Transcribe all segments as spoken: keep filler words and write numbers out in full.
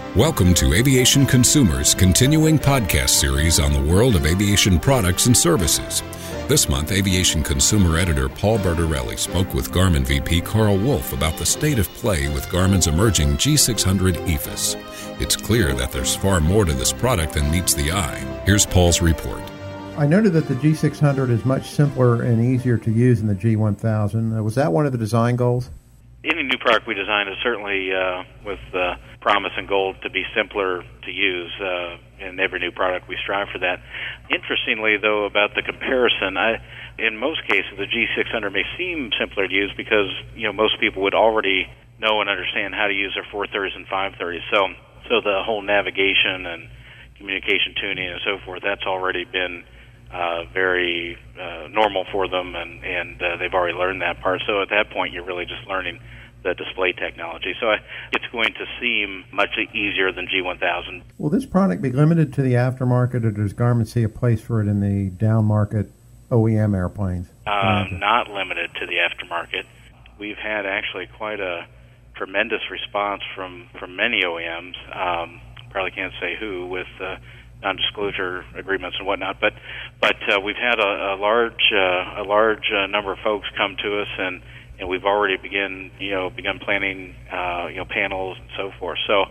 Welcome to Aviation Consumers' continuing podcast series on the world of aviation products and services. This month, Aviation Consumer Editor Paul Bertorelli spoke with Garmin V P Carl Wolf about the state of play with Garmin's emerging G six hundred E F I S. It's clear that there's far more to this product than meets the eye. Here's Paul's report. I noted that the G six hundred is much simpler and easier to use than the G one thousand. Uh, was that one of the design goals? Any new product we design is certainly uh, with the promise and goal to be simpler to use. Uh, in every new product, we strive for that. Interestingly, though, about the comparison, I, in most cases, the G six hundred may seem simpler to use because you know most people would already know and understand how to use their four thirties and five thirties. So, so the whole navigation and communication tuning and so forth, that's already been uh, very uh, normal for them, and, and uh, they've already learned that part. So at that point, you're really just learning the display technology. So I, it's going to seem much easier than G one thousand. Will this product be limited to the aftermarket, or does Garmin see a place for it in the down-market O E M airplanes? Uh, not limited to the aftermarket. We've had actually quite a tremendous response from, from many O E Ms. Um, probably can't say who with uh, non-disclosure agreements and whatnot, but but uh, we've had a, a large uh, a large uh, number of folks come to us, and and we've already begin, you know, begun planning, uh, you know, panels and so forth. So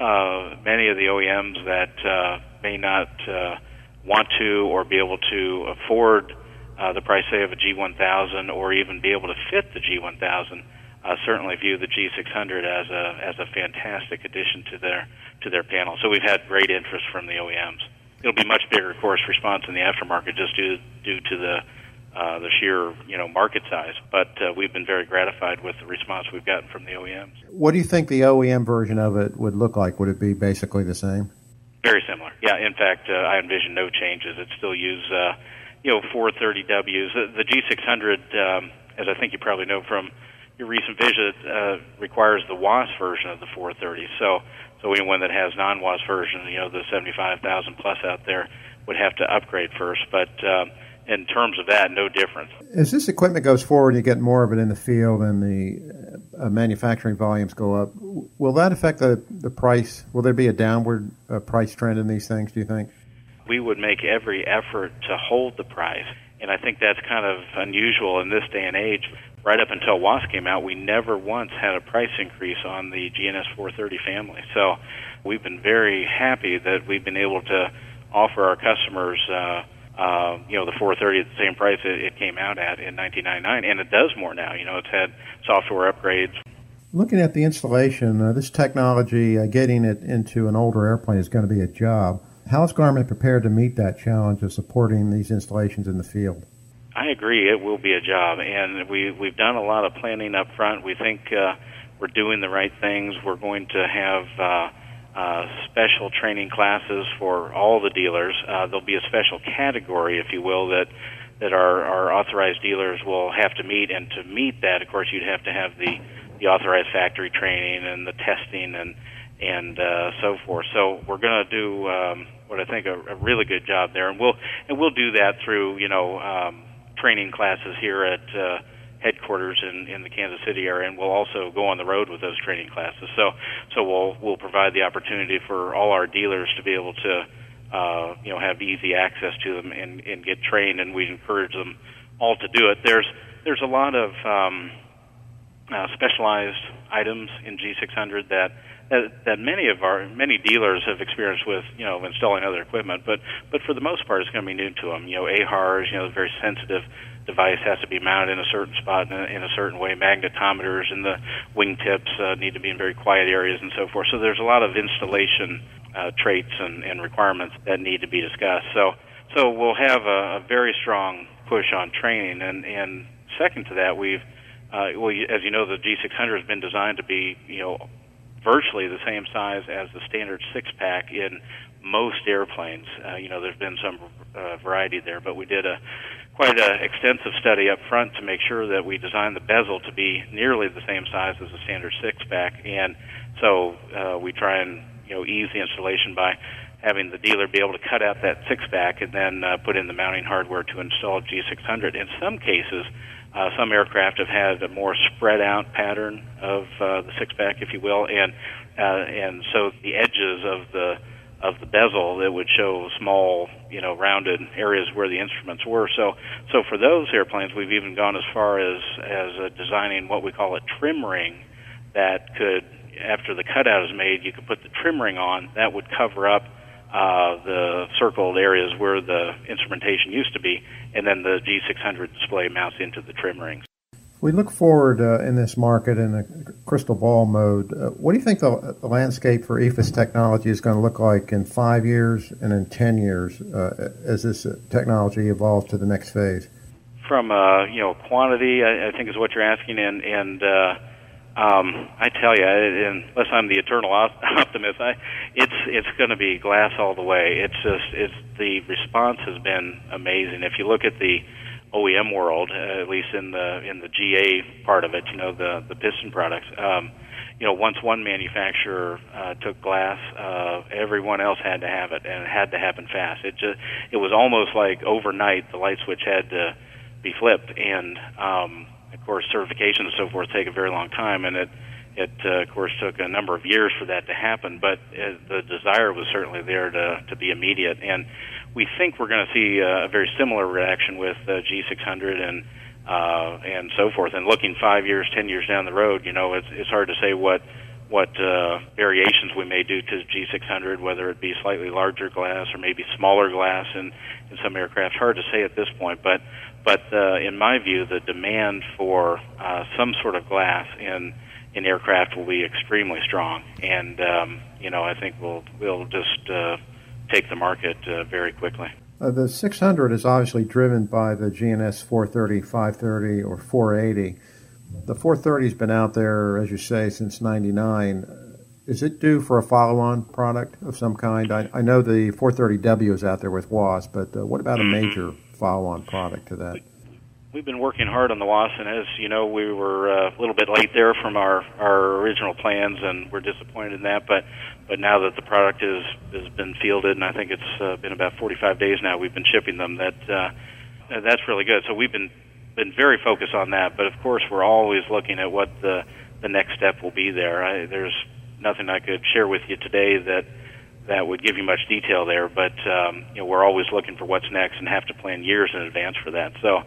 uh, many of the O E Ms that uh, may not uh, want to or be able to afford uh, the price, say, of a G one thousand, or even be able to fit the G one thousand, uh, certainly view the G six hundred as a as a fantastic addition to their to their panel. So we've had great interest from the O E Ms. It'll be much bigger, of course, response in the aftermarket just due due to the Uh, the sheer, you know, market size, but uh, we've been very gratified with the response we've gotten from the O E Ms. What do you think the O E M version of it would look like? Would it be basically the same? Very similar. Yeah, in fact, uh, I envision no changes. It still use, uh, you know, four thirty Ws. The, the G six hundred, um, as I think you probably know from your recent visit, uh, requires the W A S version of the four thirty. So, so anyone that has non-W A S version, you know, the seventy-five thousand plus out there, would have to upgrade first. But um, in terms of that, no difference. As this equipment goes forward and you get more of it in the field and the uh, manufacturing volumes go up, will that affect the, the price? Will there be a downward uh, price trend in these things, do you think? We would make every effort to hold the price, and I think that's kind of unusual in this day and age. Right up until W A S came out, we never once had a price increase on the G N S four thirty family. So we've been very happy that we've been able to offer our customers uh, Uh, you know, the four thirty at the same price it, it came out at in nineteen ninety-nine, and it does more now. You know, it's had software upgrades. Looking at the installation, uh, this technology, uh, getting it into an older airplane is going to be a job. How is Garmin prepared to meet that challenge of supporting these installations in the field? I agree, it will be a job, and we, we've done a lot of planning up front. We think uh, we're doing the right things. We're going to have Uh, Uh, special training classes for all the dealers. Uh, there'll be a special category, if you will, that that our, our authorized dealers will have to meet. And to meet that, of course, you'd have to have the, the authorized factory training and the testing and and uh, so forth. So we're going to do um, what I think a, a really good job there, and we'll and we'll do that through you know um, training classes here at Uh, headquarters in, in the Kansas City area, and we'll also go on the road with those training classes. So, so we'll we'll provide the opportunity for all our dealers to be able to, uh, you know, have easy access to them and, and get trained, and we encourage them all to do it. There's there's a lot of um, uh, specialized items in G six hundred that, that that many of our many dealers have experienced with, you know, installing other equipment, but but for the most part, it's going to be new to them. You know, A H A Rs, you know, very sensitive device has to be mounted in a certain spot in a, in a certain way. Magnetometers and the wingtips uh, need to be in very quiet areas and so forth. So there's a lot of installation uh, traits and, and requirements that need to be discussed. So so we'll have a, a very strong push on training. And, and second to that, we've, uh, well, as you know, the G six hundred has been designed to be, you know, virtually the same size as the standard six-pack in most airplanes. Uh, you know, there's been some uh, variety there, but we did a quite an extensive study up front to make sure that we designed the bezel to be nearly the same size as a standard six-pack, and so uh, we try and you know ease the installation by having the dealer be able to cut out that six-pack and then uh, put in the mounting hardware to install G six hundred. In some cases, Uh, some aircraft have had a more spread out pattern of uh, the six pack, if you will, and uh, and so the edges of the of the bezel that would show small, you know, rounded areas where the instruments were. So so for those airplanes, we've even gone as far as as uh, designing what we call a trim ring that could, after the cutout is made, you could put the trim ring on that would cover up uh, the circled areas where the instrumentation used to be, and then the G six hundred display mounts into the trim rings. We look forward uh, in this market in the crystal ball mode. Uh, what do you think the, the landscape for E F I S technology is going to look like in five years and in ten years uh, as this uh, technology evolves to the next phase? From uh, you know quantity, I, I think is what you're asking, and and uh, um, I tell you, unless I'm the eternal optimist, I, it's it's going to be glass all the way. It's just it's the response has been amazing. If you look at the O E M world, uh, at least in the in the G A part of it, you know, the the piston products. Um, you know, once one manufacturer uh, took glass, uh, everyone else had to have it, and it had to happen fast. It just it was almost like overnight the light switch had to be flipped, and um, of course certification and so forth take a very long time, and it it uh, of course took a number of years for that to happen. But uh, the desire was certainly there to to be immediate, and we think we're going to see uh, a very similar reaction with uh, G six hundred and uh, and so forth. And looking five years, ten years down the road, you know, it's it's hard to say what what uh, variations we may do to G six hundred, whether it be slightly larger glass or maybe smaller glass in, in some aircraft. Hard to say at this point, but but uh, in my view, the demand for uh, some sort of glass in in aircraft will be extremely strong, and um, you know, I think we'll we'll just uh, take the market uh, very quickly. Uh, the six hundred is obviously driven by the G N S four thirty, five thirty, or four eighty. The four thirty's been out there, as you say, since ninety-nine. Is it due for a follow-on product of some kind? I, I know the four thirty W is out there with W A S, but uh, what about a major follow-on product to that? We've been working hard on the W A S, and as you know, we were uh, a little bit late there from our, our original plans, and we're disappointed in that. But but now that the product is has been fielded, and I think it's uh, been about forty-five days now, we've been shipping them. That uh, that's really good. So we've been been very focused on that. But of course, we're always looking at what the the next step will be there. I, there's nothing I could share with you today that that would give you much detail there. But um, you know, we're always looking for what's next, and have to plan years in advance for that. So.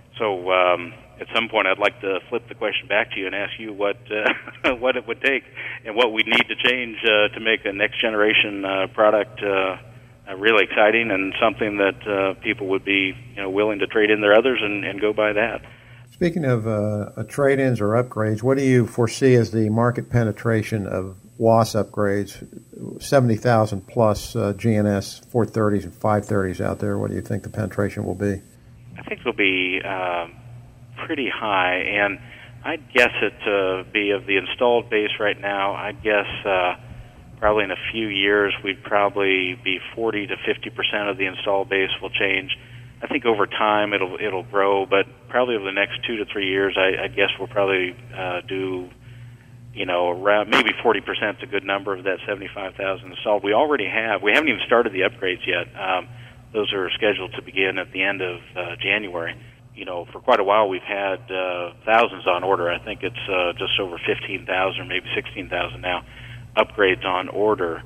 So um, at some point, I'd like to flip the question back to you and ask you what uh, what it would take and what we'd need to change uh, to make a next generation uh, product uh, uh, really exciting and something that uh, people would be you know willing to trade in their others and, and go buy that. Speaking of uh, trade-ins or upgrades, what do you foresee as the market penetration of W A S upgrades? seventy thousand plus uh, G N S four thirties and five thirties out there. What do you think the penetration will be? I think it'll be uh, pretty high, and I'd guess it to be of the installed base right now. I'd guess uh, probably in a few years we'd probably be forty to fifty percent of the installed base will change. I think over time it'll it'll grow, but probably over the next two to three years, I, I guess we'll probably uh, do, you know, around maybe forty percent is a good number of that seventy-five thousand installed. We already have. We haven't even started the upgrades yet. Um, Those are scheduled to begin at the end of uh, January. You know, for quite a while we've had uh, thousands on order. I think it's uh, just over fifteen thousand, maybe sixteen thousand now, upgrades on order,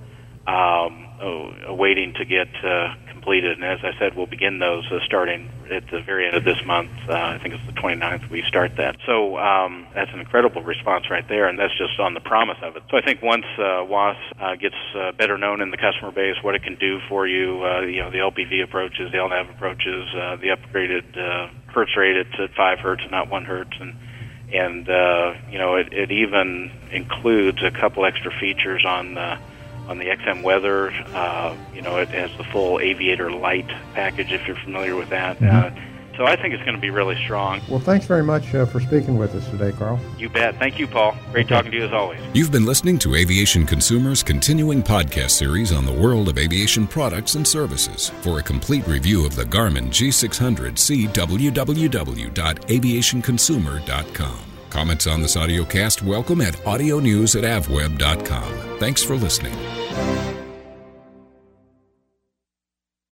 um, oh, waiting to get uh, completed. And as I said, we'll begin those uh, starting at the very end of this month. Uh, I think it's the twenty-ninth we start that. So um, that's an incredible response right there, and that's just on the promise of it. So I think once uh, W A S uh, gets uh, better known in the customer base, what it can do for you, uh, you know, the L P V approaches, the L NAV approaches, uh, the upgraded uh, hertz rate, it's at five hertz and not one hertz, and and uh, you know, it, it even includes a couple extra features on the on the X M Weather. Uh, you know, it has the full Aviator Light package, if you're familiar with that. Mm-hmm. Uh, so I think it's going to be really strong. Well, thanks very much uh, for speaking with us today, Carl. You bet. Thank you, Paul. Great talking to you as always. You've been listening to Aviation Consumer's continuing podcast series on the world of aviation products and services. For a complete review of the Garmin G six hundred, see w w w dot aviation consumer dot com. Comments on this audiocast welcome at audio news at avweb dot com. Thanks for listening.